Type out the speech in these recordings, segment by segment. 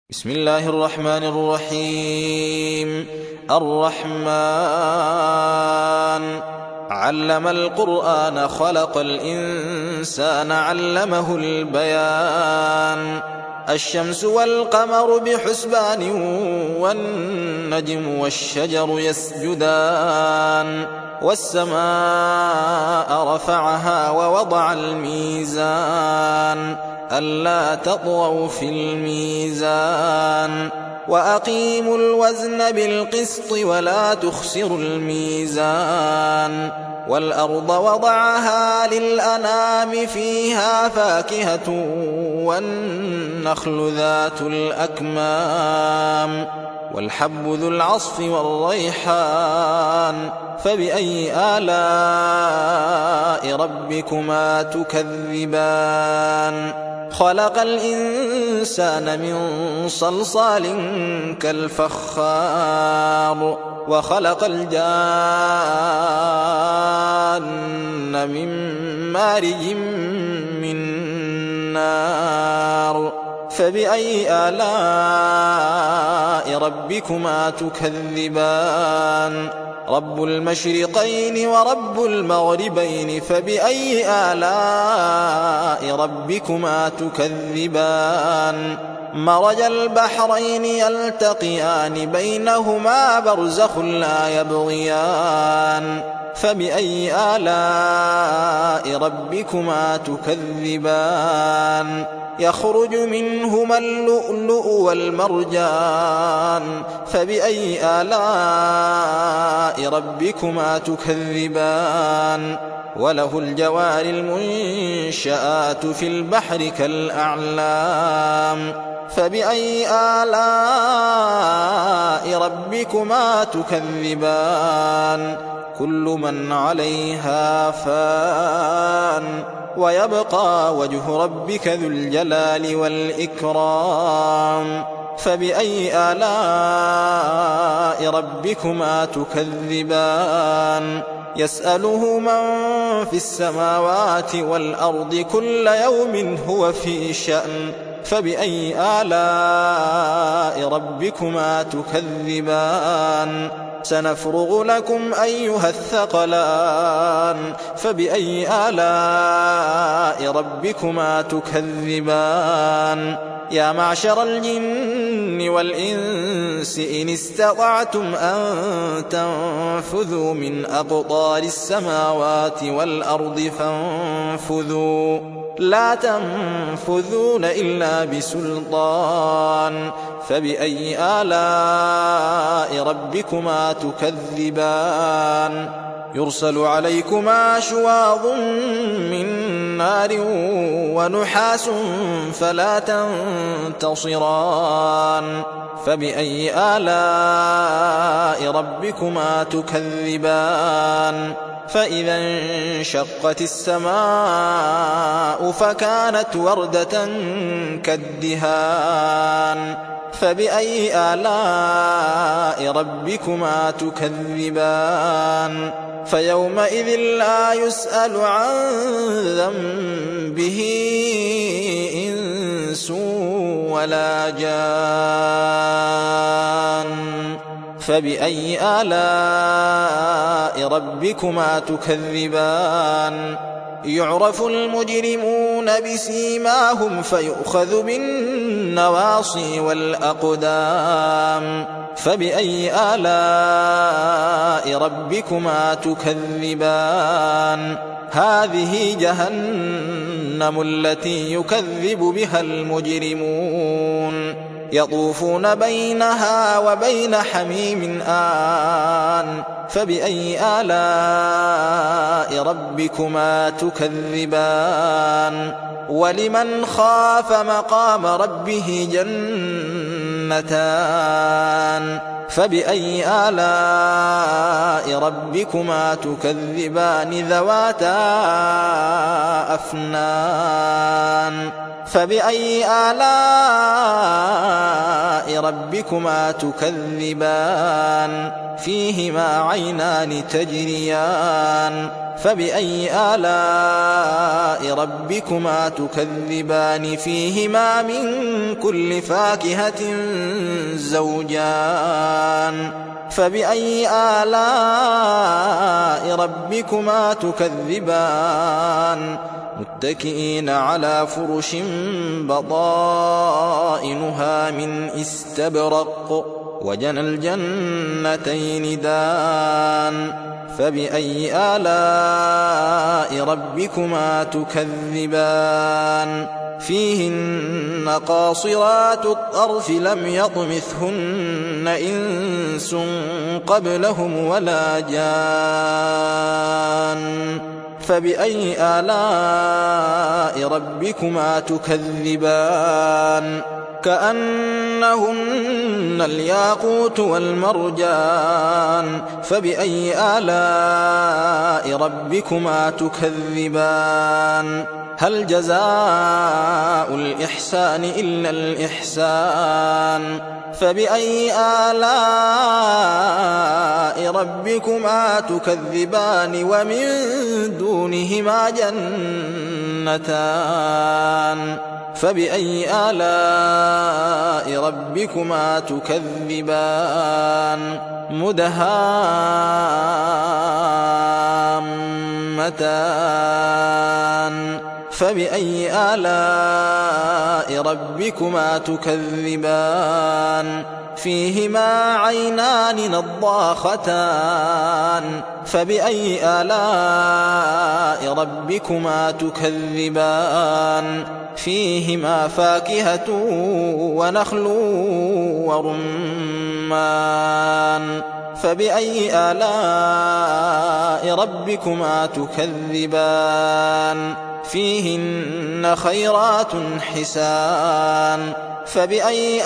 بسم الله الرحمن الرحيم. الرحمن علم القرآن خلق الإنسان علمه البيان. الشمس والقمر بحسبان والنجم والشجر يسجدان. والسماء رفعها ووضع الميزان ألا تطغوا في الميزان وأقيموا الوزن بالقسط ولا تخسروا الميزان. والأرض وضعها للأنام فيها فاكهة والنخل ذات الأكمام والحب ذو العصف والريحان. فبأي آلاء ربكما تكذبان؟ خلق الإنسان من صلصال كالفخار وخلق الجان من مارج من نار. فبأي آلاء ربكما تكذبان؟ رب المشرقين ورب المغربين فبأي آلاء ربكما تكذبان؟ مرج البحرين يلتقيان بينهما برزخ لا يبغيان. فبأي آلاء ربكما تكذبان؟ يخرج منهما اللؤلؤ والمرجان. فبأي آلاء ربكما تكذبان؟ وله الجوار المنشآت في البحر كالأعلام. فبأي آلاء ربكما تكذبان؟ كل من عليها فان ويبقى وجه ربك ذو الجلال والإكرام. فبأي آلاء ربكما تكذبان؟ يسأله من في السماوات والأرض كل يوم هو في شأن. فبأي آلاء ربكما تكذبان؟ سنفرغ لكم أيها الثقلان. فبأي آلاء ربكما تكذبان؟ يا معشر الجن والإنس إن استطعتم أن تنفذوا من أقطار السماوات والأرض فانفذوا لا تنفذون إلا بسلطان. فبأي آلاء ربكما تكذبان؟ يرسل عليكما شواظ من نار ونحاس فلا تنتصران. فبأي آلاء ربكما تكذبان؟ فإذا انشقت السماء فكانت وردة كالدهان. فبأي آلاء ربكما تكذبان؟ فيومئذ لا يسأل عن ذنبه إنس ولا جان. فبأي آلاء ربكما تكذبان؟ يعرف المجرمون بسيماهم فيؤخذ بالنواصي والأقدام. فبأي آلاء ربكما تكذبان؟ هذه جهنم التي يكذب بها المجرمون يطوفون بينها وبين حميم آن. فبأي آلاء ربكما تكذبان؟ ولمن خاف مقام ربه جنتان. فبأي آلاء ربكما تكذبان؟ ذواتا أفنان. فبأي آلاء ربكما تكذبان فيهما عينان تجريان فبأي آلاء ربكما تكذبان فيهما من كل فاكهة زوجان فبأي آلاء ربكما تكذبان متكئين على فرش بطائنها من استبرق وجنى الجنتين دان فبأي آلاء ربكما تكذبان فيهن قاصرات الطرف لم يطمثهن إنس قبلهم ولا جان فبأي آلاء ربكما تكذبان كأنهن الياقوت والمرجان فبأي آلاء ربكما تكذبان هل جزاء الإحسان إلا الإحسان فبأي آلاء ربكما تكذبان ومن دونهما جنتان فبأي آلاء ربكما تكذبان مدهامتان فبأي آلاء ربكما تكذبان فيهما عينان نضاختان فبأي آلاء ربكما تكذبان فيهما فاكهة ونخل ورمان فبأي آلاء ربكما تكذبان فيهن خيرات حسان فبأي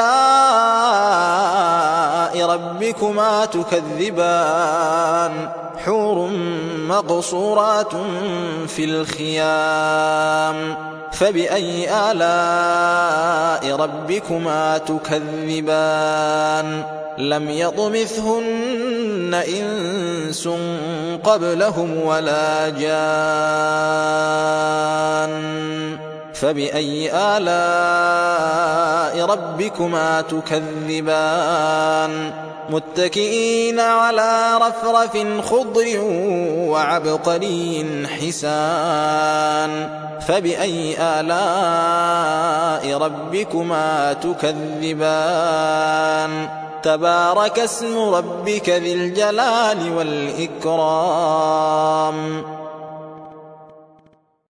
آلاء ربكما تكذبان حور مقصورات في الخيام فبأي آلاء ربكما تكذبان لم يطمثهن إنس قبلهم ولا جان فبأي آلاء ربكما تكذبان متكئين على رفرف خضر وعبقري حسان فبأي آلاء ربكما تكذبان تبارك اسم ربك ذي الجلال والإكرام